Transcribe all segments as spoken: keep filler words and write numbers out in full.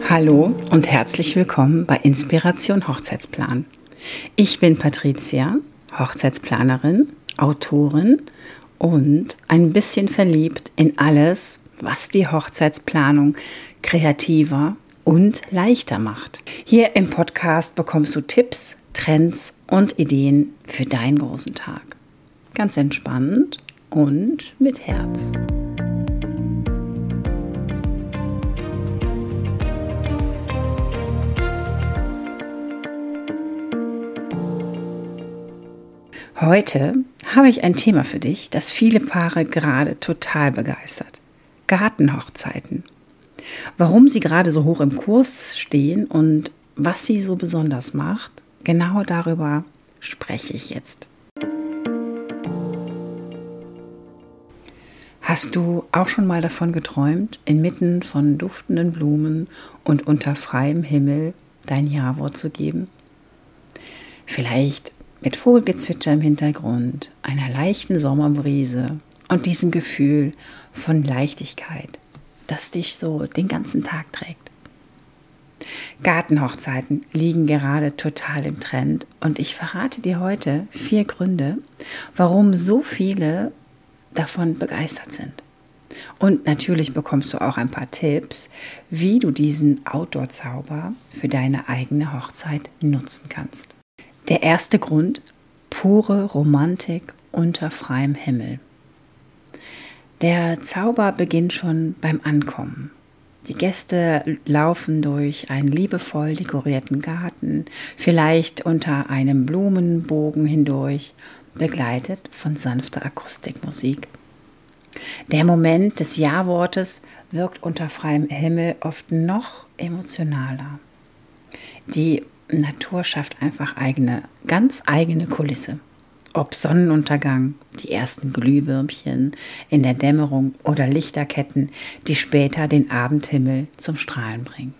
Hallo und herzlich willkommen bei Inspiration Hochzeitsplan. Ich bin Patricia, Hochzeitsplanerin, Autorin und ein bisschen verliebt in alles, was die Hochzeitsplanung kreativer und leichter macht. Hier im Podcast bekommst du Tipps, Trends und Ideen für deinen großen Tag. Ganz entspannt und mit Herz. Heute habe ich ein Thema für dich, das viele Paare gerade total begeistert. Gartenhochzeiten. Warum sie gerade so hoch im Kurs stehen und was sie so besonders macht, genau darüber spreche ich jetzt. Hast du auch schon mal davon geträumt, inmitten von duftenden Blumen und unter freiem Himmel dein Ja-Wort zu geben? Vielleicht mit Vogelgezwitscher im Hintergrund, einer leichten Sommerbrise und diesem Gefühl von Leichtigkeit, das dich so den ganzen Tag trägt. Gartenhochzeiten liegen gerade total im Trend und ich verrate dir heute vier Gründe, warum so viele davon begeistert sind. Und natürlich bekommst du auch ein paar Tipps, wie du diesen Outdoor-Zauber für deine eigene Hochzeit nutzen kannst. Der erste Grund: pure Romantik unter freiem Himmel. Der Zauber beginnt schon beim Ankommen. Die Gäste laufen durch einen liebevoll dekorierten Garten, vielleicht unter einem Blumenbogen hindurch, begleitet von sanfter Akustikmusik. Der Moment des Ja-Wortes wirkt unter freiem Himmel oft noch emotionaler. Die Natur schafft einfach eigene, ganz eigene Kulisse. Ob Sonnenuntergang, die ersten Glühwürmchen in der Dämmerung oder Lichterketten, die später den Abendhimmel zum Strahlen bringen.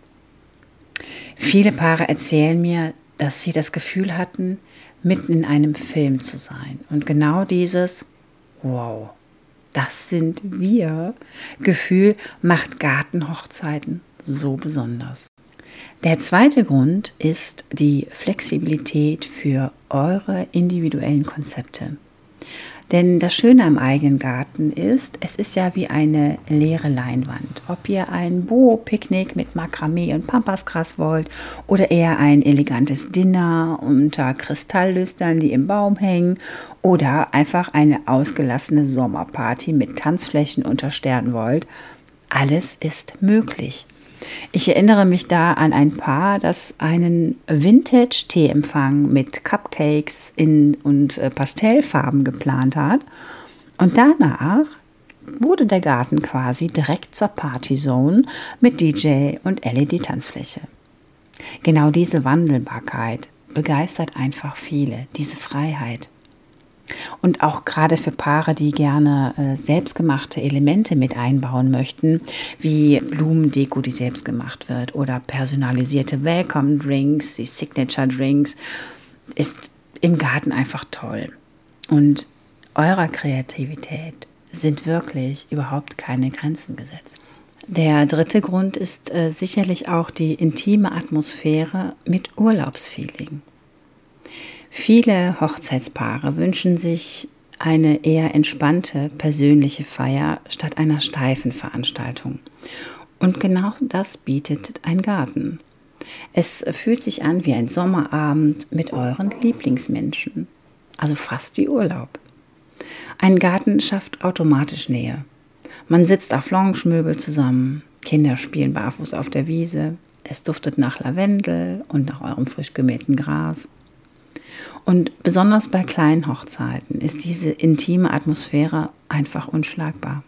Viele Paare erzählen mir, dass sie das Gefühl hatten, mitten in einem Film zu sein. Und genau dieses Wow, das sind wir Gefühl macht Gartenhochzeiten so besonders. Der zweite Grund ist die Flexibilität für eure individuellen Konzepte. Denn das Schöne am eigenen Garten ist, es ist ja wie eine leere Leinwand. Ob ihr ein Bo-Picknick mit Makramee und Pampasgras wollt oder eher ein elegantes Dinner unter Kristalllüstern, die im Baum hängen, oder einfach eine ausgelassene Sommerparty mit Tanzflächen unter Sternen wollt, alles ist möglich. Ich erinnere mich da an ein Paar, das einen Vintage-Teeempfang mit Cupcakes in und Pastellfarben geplant hat. Und danach wurde der Garten quasi direkt zur Partyzone mit D J und L E D-Tanzfläche. Genau diese Wandelbarkeit begeistert einfach viele, diese Freiheit. Und auch gerade für Paare, die gerne äh, selbstgemachte Elemente mit einbauen möchten, wie Blumendeko, die selbst gemacht wird, oder personalisierte Welcome Drinks, die Signature Drinks, ist im Garten einfach toll. Und eurer Kreativität sind wirklich überhaupt keine Grenzen gesetzt. Der dritte Grund ist äh, sicherlich auch die intime Atmosphäre mit Urlaubsfeeling. Viele Hochzeitspaare wünschen sich eine eher entspannte persönliche Feier statt einer steifen Veranstaltung. Und genau das bietet ein Garten. Es fühlt sich an wie ein Sommerabend mit euren Lieblingsmenschen, also fast wie Urlaub. Ein Garten schafft automatisch Nähe. Man sitzt auf Loungemöbel zusammen, Kinder spielen barfuß auf der Wiese, es duftet nach Lavendel und nach eurem frisch gemähten Gras. Und besonders bei kleinen Hochzeiten ist diese intime Atmosphäre einfach unschlagbar.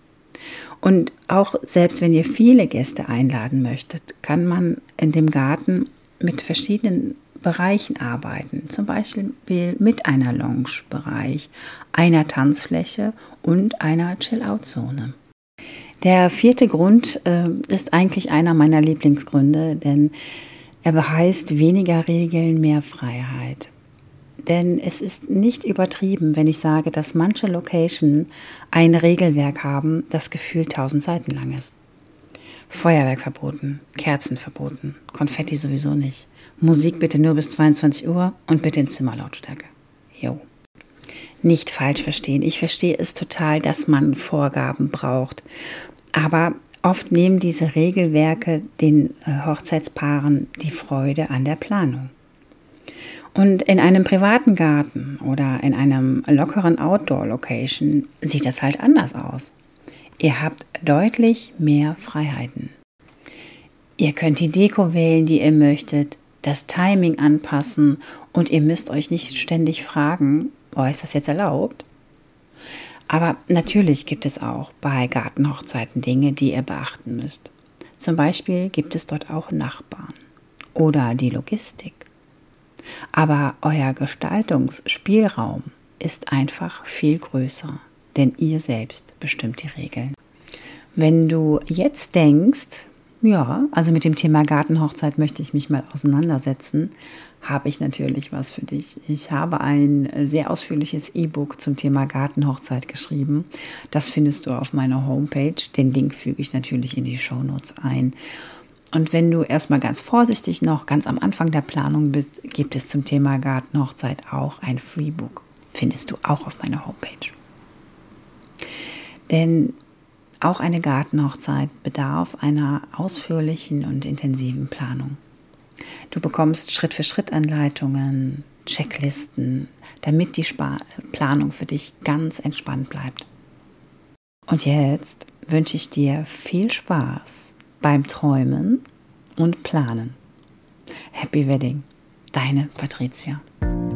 Und auch selbst wenn ihr viele Gäste einladen möchtet, kann man in dem Garten mit verschiedenen Bereichen arbeiten. Zum Beispiel mit einer Lounge-Bereich, einer Tanzfläche und einer Chill-Out-Zone. Der vierte Grund äh, ist eigentlich einer meiner Lieblingsgründe, denn er heißt weniger Regeln, mehr Freiheit. Denn es ist nicht übertrieben, wenn ich sage, dass manche Locations ein Regelwerk haben, das gefühlt tausend Seiten lang ist. Feuerwerk verboten, Kerzen verboten, Konfetti sowieso nicht. Musik bitte nur bis zweiundzwanzig Uhr und bitte in Zimmerlautstärke. Jo. Nicht falsch verstehen. Ich verstehe es total, dass man Vorgaben braucht. Aber oft nehmen diese Regelwerke den Hochzeitspaaren die Freude an der Planung. Und in einem privaten Garten oder in einem lockeren Outdoor-Location sieht das halt anders aus. Ihr habt deutlich mehr Freiheiten. Ihr könnt die Deko wählen, die ihr möchtet, das Timing anpassen und ihr müsst euch nicht ständig fragen, oh, ist das jetzt erlaubt? Aber natürlich gibt es auch bei Gartenhochzeiten Dinge, die ihr beachten müsst. Zum Beispiel gibt es dort auch Nachbarn oder die Logistik. Aber euer Gestaltungsspielraum ist einfach viel größer, denn ihr selbst bestimmt die Regeln. Wenn du jetzt denkst, ja, also mit dem Thema Gartenhochzeit möchte ich mich mal auseinandersetzen, habe ich natürlich was für dich. Ich habe ein sehr ausführliches E-Book zum Thema Gartenhochzeit geschrieben. Das findest du auf meiner Homepage. Den Link füge ich natürlich in die Shownotes ein. Und wenn du erstmal ganz vorsichtig noch ganz am Anfang der Planung bist, gibt es zum Thema Gartenhochzeit auch ein Freebook. Findest du auch auf meiner Homepage. Denn auch eine Gartenhochzeit bedarf einer ausführlichen und intensiven Planung. Du bekommst Schritt-für-Schritt-Anleitungen, Checklisten, damit die Spa- Planung für dich ganz entspannt bleibt. Und jetzt wünsche ich dir viel Spaß beim Träumen und Planen. Happy Wedding, deine Patricia.